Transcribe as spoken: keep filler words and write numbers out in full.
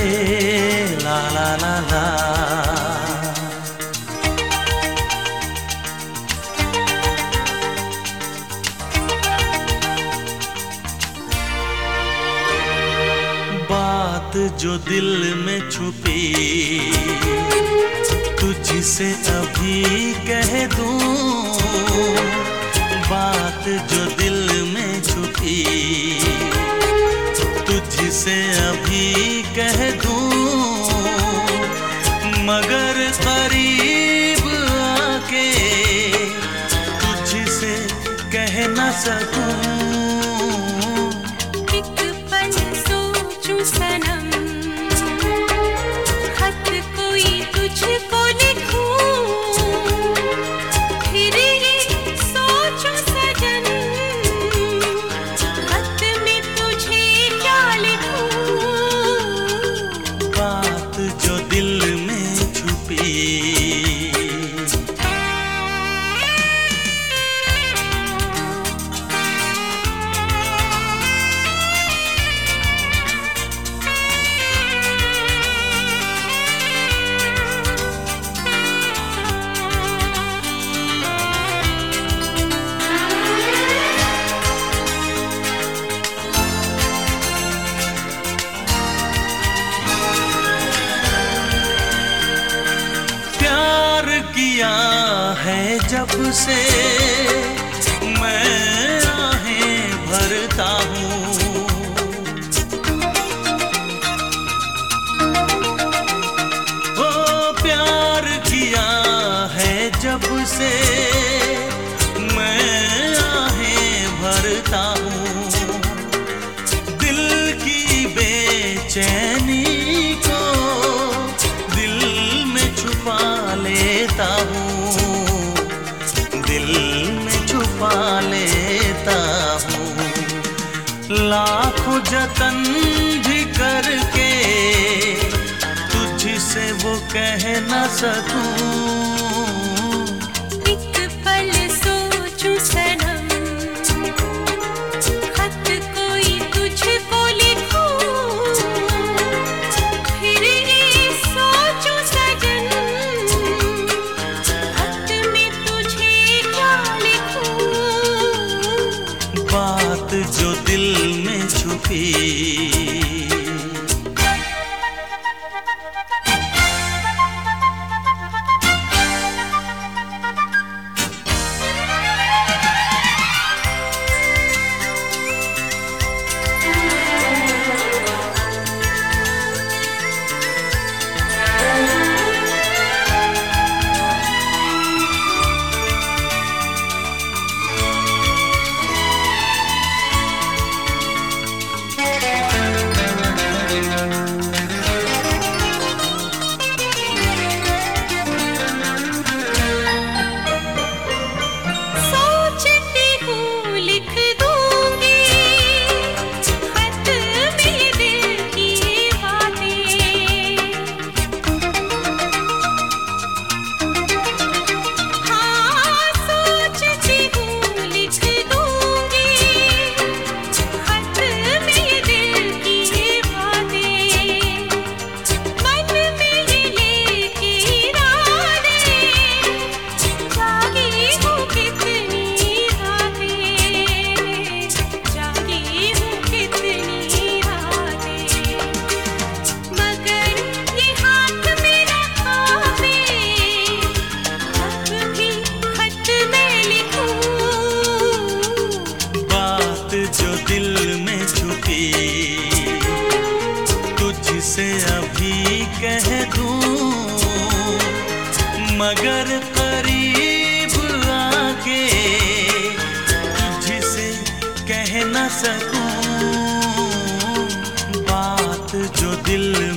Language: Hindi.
ला ला ला ला। बात जो दिल में छुपी तुझसे अभी कह दूं, बात जो दिल में छुपी तुझसे अभी कह दूं, मगर करीब आके तुझसे कह न सकूं। एक पल सोचूं सनम, खत कोई तुझको लिखूं, फिर ये सोचूं सजन, खत में तुझे क्या लिखूं। बात जो दिल में छुपी किया है जब से मैं आहें भरता हूँ, ओ प्यार किया है जब से मैं आहें भरता हूँ, दिल की बेचैनी को दिल में छुपा लेता हूँ, दिल में छुपा लेता हूँ। लाखों जतन भी करके तुझसे वो कह न सकूं। एक पल सोचूं सनम, खत कोई तुझको लिखूं, फिर ये सोचूं सजन, खत में तुझे क्या लिखूं। बात जो दिल में छुपी तुझसे अभी कह दूं, मगर करीब आके तुझसे कह न सकूं। बात जो दिल